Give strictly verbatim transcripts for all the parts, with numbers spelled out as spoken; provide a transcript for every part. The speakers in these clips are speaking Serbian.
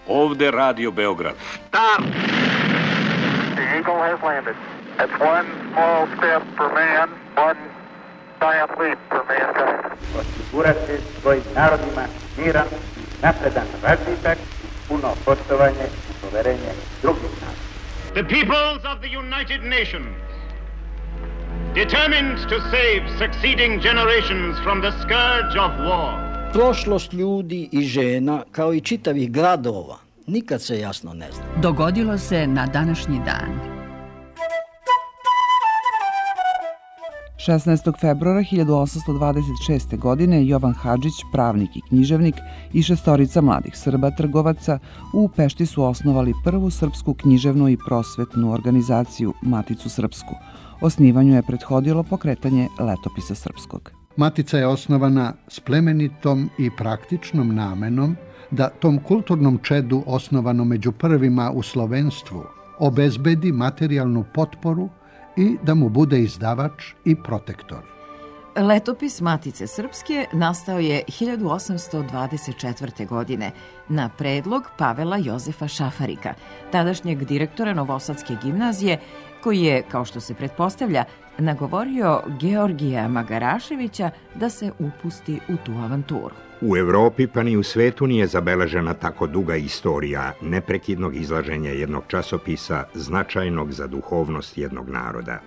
Ovde Radio Beograd. Stop! The Eagle has landed. It's one small step for man, one giant leap for mankind. Osigurati svojim narodima miran, napredan razvitak, puno poštovanje i poverenje drugih naroda. The peoples of the United Nations, determined to save succeeding generations from the scourge of war. Prošlost ljudi i žena, kao i čitavih gradova, nikad se jasno ne zna. Dogodilo se na današnji dan. šesnaestog februara hiljadu osamsto dvadeset šeste. godine Jovan Hadžić, pravnik i književnik, i šestorica mladih Srba trgovaca u Pešti su osnovali prvu srpsku književnu i prosvetnu organizaciju Maticu srpsku. Osnivanju je prethodilo pokretanje Letopisa srpskog. Matica je osnovana s plemenitom i praktičnom namenom da tom kulturnom čedu, osnovano među prvima u slovenstvu, obezbedi materijalnu potporu i da mu bude izdavač i protektor. Letopis Matice srpske nastao je hiljadu osamsto dvadeset četvrte. godine na predlog Pavela Jozefa Šafarika, tadašnjeg direktora Novosadske gimnazije, koji je, kao što se pretpostavlja, nagovorio Georgija Magaraševića da se upusti u tu avanturu. U Evropi pa ni u svetu nije zabeležena tako duga istorija neprekidnog izlaženja jednog časopisa značajnog za duhovnost jednog naroda.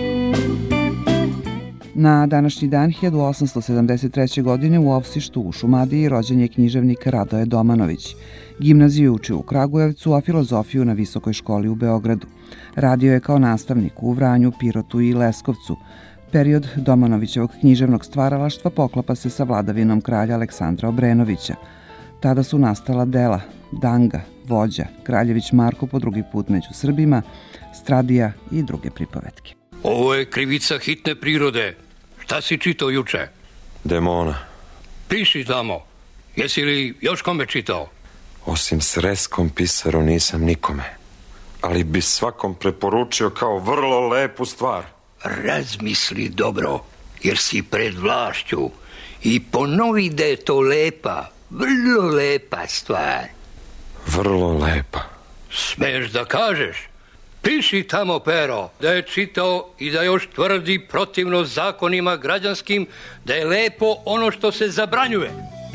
Na današnji dan hiljadu osamsto sedamdeset treće. godine u Ovsištu u Šumadiji rođen je književnik Radoje Domanović. Gimnaziju učio u Kragujevcu, a filozofiju na Visokoj školi u Beogradu. Radio je kao nastavnik u Vranju, Pirotu i Leskovcu. Period Domanovićevog književnog stvaralaštva poklapa se sa vladavinom kralja Aleksandra Obrenovića. Tada su nastala dela Danga, Vođa, Kraljević Marko po drugi put među Srbima, Stradija i druge pripovetke. Ovo je krivica hitne prirode. Šta si čitao juče? Demona. Piši tamo. Jesi li još kome čitao? Osim sreskom pisaru nisam nikome. Ali bi svakom preporučio kao vrlo lepu stvar. Razmisli dobro, jer si pred vlašću, i ponovi da je to lepa, vrlo lepa stvar. Vrlo lepa. Smeš da kažeš? Piši tamo, Pero, da je čitao i da još tvrdi protivno zakonima građanskim da je lepo ono što se zabranjuje.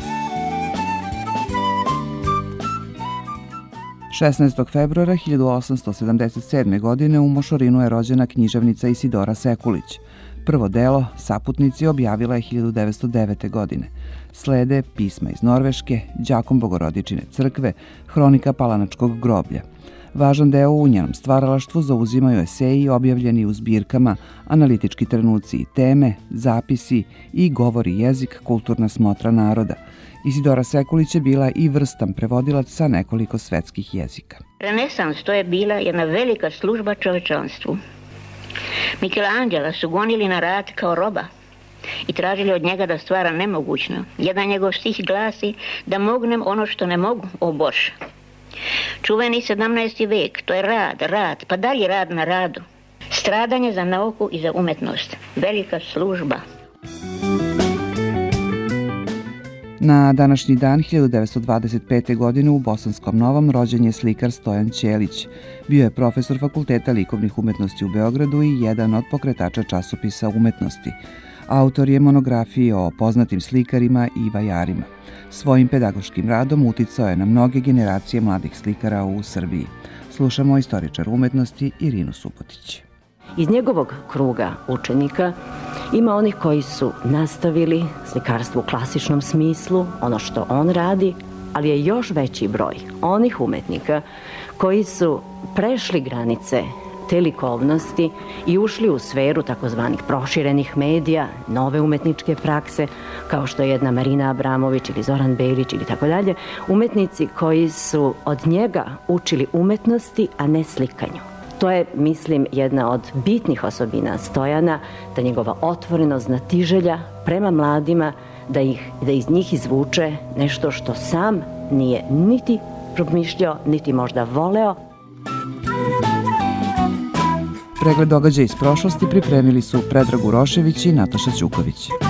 šesnaestog februara hiljadu osamsto sedamdeset sedme. godine u Mošorinu je rođena književnica Isidora Sekulić. Prvo delo, Saputnici, objavila je hiljadu devetsto devete. godine. Slede Pisma iz Norveške, Đakom Bogorodičine crkve, Hronika Palanačkog groblja. Važan deo u njenom stvaralaštvu zauzimaju eseji objavljeni u zbirkama Analitički trenuci i teme, Zapisi i Govori jezik, kulturna smotra naroda. Isidora Sekulić je bila i vrstan prevodilac sa nekoliko svetskih jezika. Renesans, to je bila jedna velika služba čovečanstvu. Michelangela su gonili na rad kao roba i tražili od njega da stvara nemogućno. Jedan njegov stih glasi da mognem ono što ne mogu, o Bože. Čuveni sedamnaesti vek, to je rad, rad, pa dalje rad na radu. Stradanje za nauku i za umetnost. Velika služba. Na današnji dan hiljadu devetsto dvadeset pete. godine u Bosanskom Novom rođen je slikar Stojan Ćelić. Bio je profesor Fakulteta likovnih umetnosti u Beogradu i jedan od pokretača časopisa umetnosti. Autor je monografije o poznatim slikarima i vajarima. Svojim pedagoškim radom uticao je na mnoge generacije mladih slikara u Srbiji. Slušamo istoričar umetnosti Irinu Subotić. Iz njegovog kruga učenika ima onih koji su nastavili slikarstvo u klasičnom smislu, ono što on radi, ali je još veći broj onih umetnika koji su prešli granice te likovnosti i ušli u sferu takozvanih proširenih medija, nove umetničke prakse, kao što je jedna Marina Abramović ili Zoran Belić ili tako dalje, umetnici koji su od njega učili umetnosti, a ne slikanju. To je, mislim, jedna od bitnih osobina Stojana, da njegova otvorenost, znatiželja prema mladima, da, ih, da iz njih izvuče nešto što sam nije niti promišljao, niti možda voleo. Pregled događaja iz prošlosti pripremili su Predrag Urošević i Nataša Ćuković.